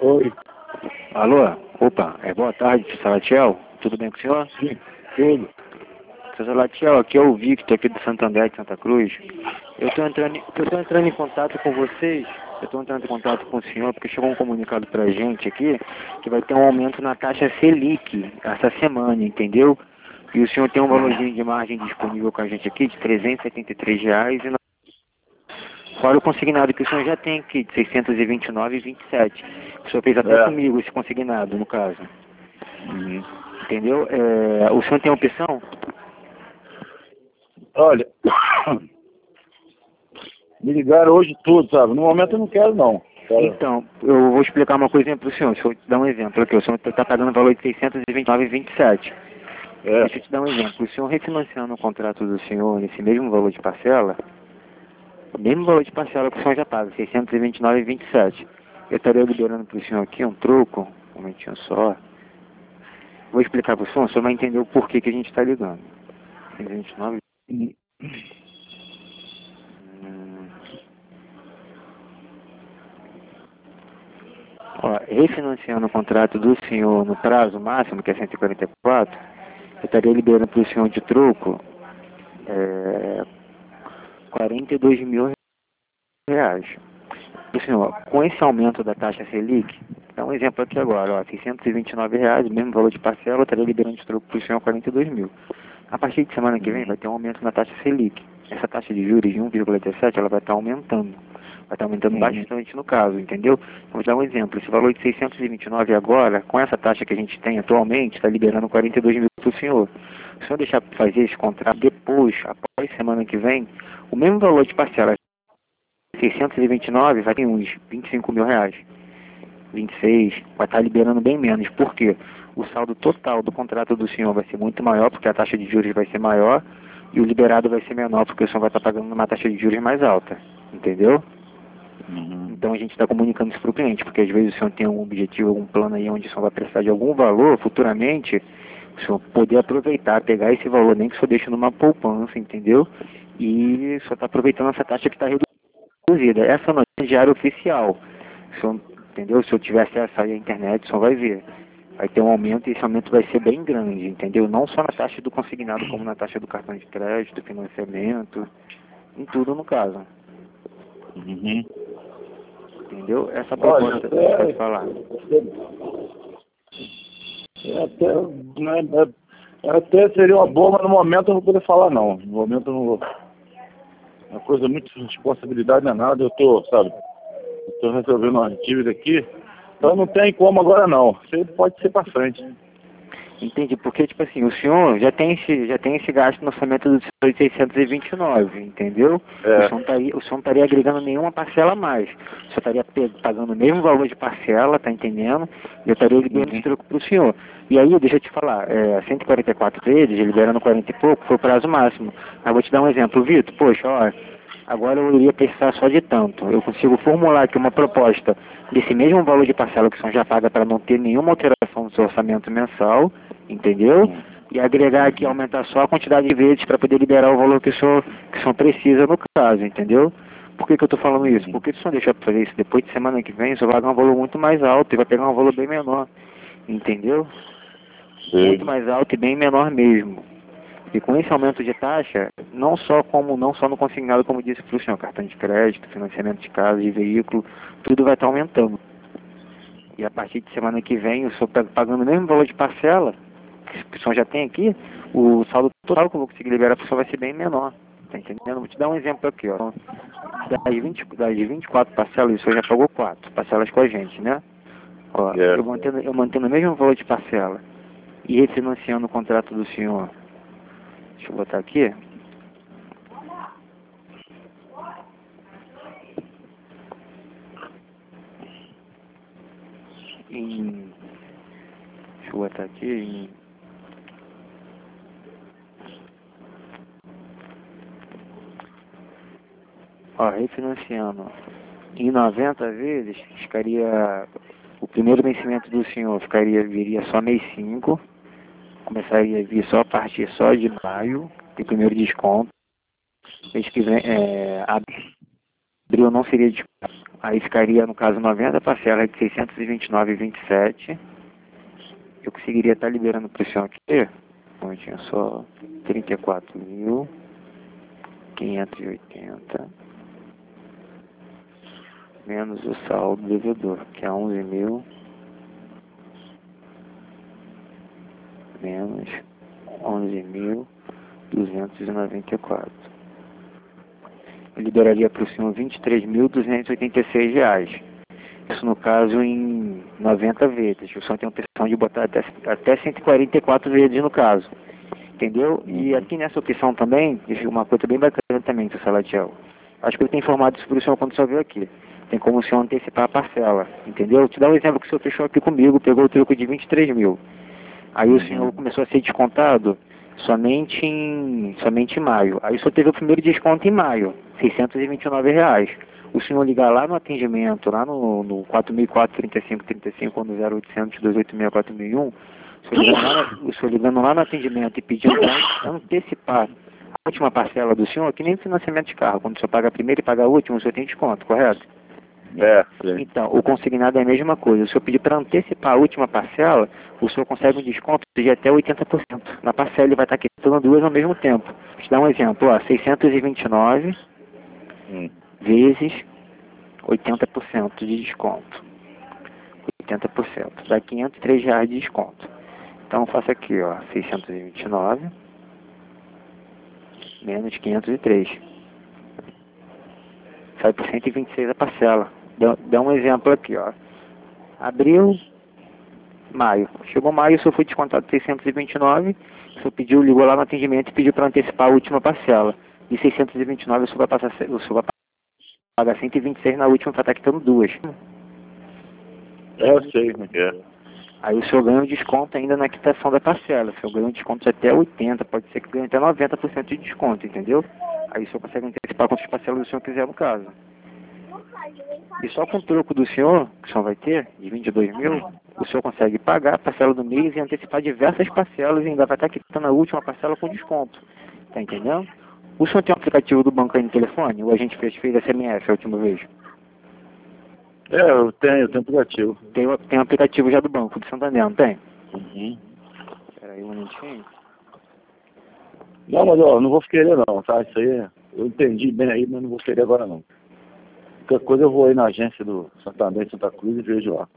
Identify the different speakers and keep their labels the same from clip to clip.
Speaker 1: Oi,
Speaker 2: Alô? Opa, boa tarde, Salatiel. Tudo bem com o senhor?
Speaker 1: sim, tudo.
Speaker 2: Seu Salatiel, aqui é o Victor, aqui do Santo André de Santa Cruz. Eu tô entrando em contato com vocês, eu estou entrando em contato com o senhor, porque chegou um comunicado pra gente aqui, que vai ter um aumento na taxa Selic essa semana, entendeu? E o senhor tem um valorzinho de margem disponível com a gente aqui, de R$ 373, fora o consignado que o senhor já tem aqui, de 629,27. O senhor fez até
Speaker 1: É.
Speaker 2: comigo esse consignado, no caso.
Speaker 1: Uhum.
Speaker 2: Entendeu? O senhor tem opção?
Speaker 1: Olha, me ligaram hoje tudo, sabe? No momento eu não quero, não. Quero.
Speaker 2: Então, eu vou explicar uma coisinha para o senhor. Deixa eu te dar um exemplo aqui. O senhor está pagando o valor de 629,27.
Speaker 1: É.
Speaker 2: Deixa eu te dar um exemplo. O senhor refinanciando o contrato do senhor nesse mesmo valor de parcela, o mesmo valor de parcela que o senhor já paga, 629,27. Eu estaria liberando para o senhor aqui um troco, um momentinho só. Vou explicar para o senhor vai entender o porquê que a gente está ligando. 629. Ó, refinanciando o contrato do senhor no prazo máximo, que é 144, eu estaria liberando para o senhor de troco R$ 42 mil. O senhor, com esse aumento da taxa Selic, dá um exemplo aqui agora, ó, R$ 629, mesmo valor de parcela, eu estaria liberando de troco para o senhor 42 mil. A partir de semana que vem vai ter um aumento na taxa Selic. Essa taxa de juros de 1,17, ela vai estar aumentando. Vai estar aumentando bastante no caso, entendeu? Vou dar um exemplo. Esse valor de 629 agora, com essa taxa que a gente tem atualmente, está liberando 42 mil para o senhor. Se o senhor deixar fazer esse contrato depois, após semana que vem, o mesmo valor de parcela, 629, vai ter uns R$ 25 mil. 26, vai estar liberando bem menos. Por quê? O saldo total do contrato do senhor vai ser muito maior, porque a taxa de juros vai ser maior, e o liberado vai ser menor, porque o senhor vai estar pagando uma taxa de juros mais alta. Entendeu? Então a gente está comunicando isso para o cliente, porque às vezes o senhor tem um objetivo, algum plano aí onde o senhor vai precisar de algum valor futuramente, o senhor poder aproveitar, pegar esse valor, nem que o senhor deixe numa poupança, entendeu? E o senhor está aproveitando essa taxa que está reduzida. Essa notícia é diária oficial. O senhor, entendeu? Se eu tiver acesso aí à internet, o senhor vai ver. Vai ter um aumento e esse aumento vai ser bem grande, entendeu? Não só na taxa do consignado, como na taxa do cartão de crédito, financiamento, em tudo no caso.
Speaker 1: Uhum.
Speaker 2: Entendeu? Essa
Speaker 1: Olha,
Speaker 2: proposta, pode falar.
Speaker 1: Até seria uma boa, mas no momento eu não vou poder falar, não. No momento eu não vou. É uma coisa muito responsabilidade, não é nada. Eu tô, sabe, eu tô resolvendo uma dívida aqui. Então não tem como agora, não. Isso pode ser para frente.
Speaker 2: Entendi, porque, tipo assim, o senhor já tem esse gasto no orçamento dos 629, entendeu?
Speaker 1: É.
Speaker 2: O senhor não estaria agregando nenhuma parcela a mais. O senhor estaria pagando o mesmo valor de parcela, tá entendendo? E eu estaria liberando esse troco pro senhor. E aí, deixa eu te falar, 144 vezes, liberando 40 e pouco, foi o prazo máximo. Aí vou te dar um exemplo, Vitor, poxa, ó, agora eu iria precisar só de tanto. Eu consigo formular aqui uma proposta desse mesmo valor de parcela que o senhor já paga para não ter nenhuma alteração no seu orçamento mensal, entendeu? E agregar aqui, aumentar só a quantidade de vezes para poder liberar o valor que o senhor precisa no caso, entendeu? Por que eu estou falando isso? Porque se o senhor deixar para fazer isso depois de semana que vem, o senhor vai pagar um valor muito mais alto e vai pegar um valor bem menor, entendeu? Muito mais alto e bem menor mesmo. E com esse aumento de taxa, não só no consignado, como disse para o senhor, cartão de crédito, financiamento de casa, de veículo, tudo vai estar aumentando. E a partir de semana que vem, o senhor pagando o mesmo valor de parcela, que o senhor já tem aqui, o saldo total que eu vou conseguir liberar para o senhor vai ser bem menor. Tá entendendo? Vou te dar um exemplo aqui, ó. Das 24 parcelas, o senhor já pagou 4 parcelas com a gente, né? Ó, eu mantendo o mesmo valor de parcela e refinanciando o contrato do senhor. Deixa eu botar aqui. Deixa eu botar aqui. Ó, refinanciando em 90 vezes, ficaria. O primeiro vencimento do senhor viria só mês 5. Começaria a vir só a partir só de maio, tem primeiro desconto. Mês que vem, abril não seria desconto. Aí ficaria, no caso, 90 parcelas de 629,27. Eu conseguiria estar liberando para o senhor aqui, eu tinha só 34.580 menos o saldo devedor, que é 11.000 menos 11.294. Eu liberaria para o senhor R$ 23.286. Isso no caso em 90 vezes. O senhor tem a opção de botar até 144 vezes no caso. Entendeu? E aqui nessa opção também, uma coisa bem bacana também, seu Salatiel. Acho que eu tenho informado isso para o senhor quando o senhor veio aqui. Tem como o senhor antecipar a parcela. Entendeu? Vou te dar um exemplo que o senhor fechou aqui comigo, pegou o troco de 23 mil. Aí o senhor começou a ser descontado somente em maio. Aí o senhor teve o primeiro desconto em maio, R$ 629. O senhor ligar lá no atendimento, lá no 4004-3535 ou no 0800-286-4001, o senhor ligando lá no atendimento e pedindo para antecipar a última parcela do senhor, que nem financiamento de carro. Quando o senhor paga a primeira e paga a última, o senhor tem desconto, correto?
Speaker 1: Sim.
Speaker 2: Então, o consignado é a mesma coisa. Se o senhor pedir para antecipar a última parcela, o senhor consegue um desconto de até 80%. Na parcela ele vai estar quitando duas ao mesmo tempo. Vou te dar um exemplo, ó, 629 vezes 80% de desconto. 80%. Dá R$ 503 de desconto. Então, eu faço aqui, ó, 629 menos 503. Sai por 126 a parcela. Dá um exemplo aqui, ó. Abril, maio. Chegou maio, o senhor foi descontado 629. O senhor ligou lá no atendimento e pediu para antecipar a última parcela. De 629, o senhor vai pagar 126 na última para estar quitando duas.
Speaker 1: Eu sei como é.
Speaker 2: Aí o senhor ganha um desconto ainda na quitação da parcela. O senhor ganha um desconto de até 80%, pode ser que ganhe até 90% de desconto, entendeu? Aí o senhor consegue antecipar quantas parcelas o senhor quiser no caso. E só com o troco do senhor, que o senhor vai ter, de 22 mil, o senhor consegue pagar a parcela do mês e antecipar diversas parcelas e ainda vai estar quitando a última parcela com desconto. Tá entendendo? O senhor tem um aplicativo do banco aí no telefone? Ou a gente fez SMS a última vez?
Speaker 1: Eu tenho aplicativo.
Speaker 2: Tem um aplicativo já do Banco do Santander, não tem?
Speaker 1: Espera
Speaker 2: aí um minutinho.
Speaker 1: Não, mas ó, não vou querer não, tá? Isso aí, eu entendi bem aí, mas não vou querer agora não. Qualquer coisa eu vou aí na agência do Santander, Santa Cruz e vejo lá.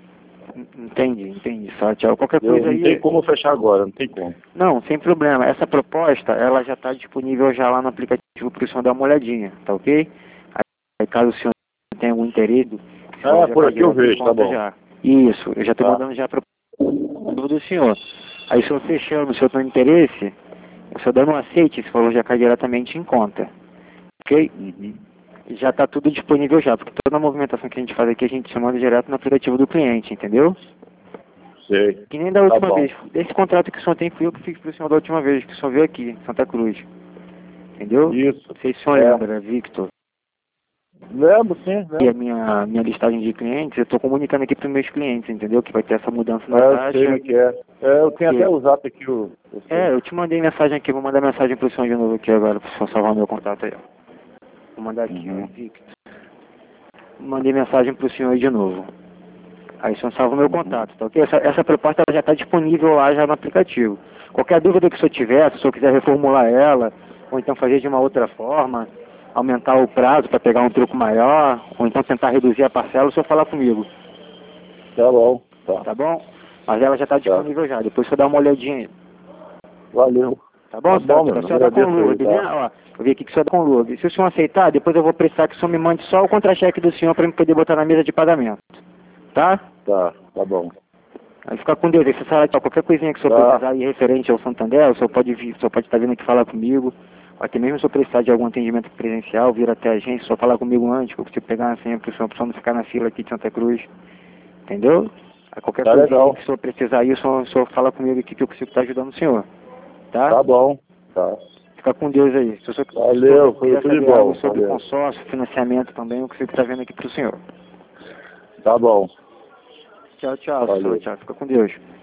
Speaker 2: Entendi. Só tchau. Qualquer coisa aí...
Speaker 1: Não tem como eu fechar agora, não tem como.
Speaker 2: Não, sem problema. Essa proposta, ela já está disponível já lá no aplicativo para o senhor dar uma olhadinha, tá ok? Aí caso o senhor tenha algum interesse...
Speaker 1: Por aqui eu vejo, tá bom.
Speaker 2: Já. Isso, eu já estou mandando já para o do senhor. Aí o senhor fechando, o senhor tem interesse, o senhor dando um aceite, esse valor já cai diretamente em conta. Ok? Já está tudo disponível já, porque toda a movimentação que a gente faz aqui, a gente se manda direto no aplicativo do cliente, entendeu?
Speaker 1: Sei.
Speaker 2: Que nem da última vez. Esse contrato que o senhor tem fui eu que fiz para o senhor da última vez, que o senhor veio aqui, em Santa Cruz. Entendeu?
Speaker 1: Isso.
Speaker 2: Não sei se o senhor lembra, Victor.
Speaker 1: Lembro, sim.
Speaker 2: E a minha listagem de clientes, eu estou comunicando aqui para os meus clientes, entendeu? Que vai ter essa mudança na taxa.
Speaker 1: Eu sei que é. Eu tenho até o zap aqui.
Speaker 2: Eu te mandei mensagem aqui, vou mandar mensagem para o senhor de novo aqui agora, para o senhor salvar meu contato aí, ó. Vou mandar aqui, ó, Victor. Mandei mensagem para o senhor aí de novo. Aí o senhor salva o meu contato, tá ok? Essa proposta ela já está disponível lá já no aplicativo. Qualquer dúvida que o senhor tiver, se o senhor quiser reformular ela, ou então fazer de uma outra forma, aumentar o prazo para pegar um troco maior, ou então tentar reduzir a parcela, o senhor falar comigo.
Speaker 1: Tá bom.
Speaker 2: Tá bom? Mas ela já está disponível já, depois o senhor dá uma olhadinha aí.
Speaker 1: Valeu.
Speaker 2: Tá bom,
Speaker 1: bom,
Speaker 2: o senhor dá com lua, beleza? Ó, eu vi aqui que o senhor dá com lua. Se o senhor aceitar, depois eu vou precisar que o senhor me mande só o contra-cheque do senhor para eu poder botar na mesa de pagamento. Tá?
Speaker 1: Tá bom.
Speaker 2: Aí fica com Deus, aí você sabe, qualquer coisinha que o senhor precisar aí referente ao Santander, o senhor pode vir, o senhor pode estar vindo aqui falar comigo. Até mesmo se eu precisar de algum atendimento presencial, vir até a agência, só falar comigo antes, que eu consigo pegar a senha para o senhor não ficar na fila aqui de Santa Cruz. Entendeu? Aí qualquer coisa que o senhor precisar aí, o senhor fala comigo aqui que eu consigo estar ajudando o senhor. Tá?
Speaker 1: Tá bom. Tá.
Speaker 2: Fica com Deus aí. Se o senhor
Speaker 1: Valeu, foi tudo de bom.
Speaker 2: Sobre consórcio, financiamento também, eu consigo estar vendo aqui para o senhor.
Speaker 1: Tá bom.
Speaker 2: Tchau, senhor. Tchau. Fica com Deus.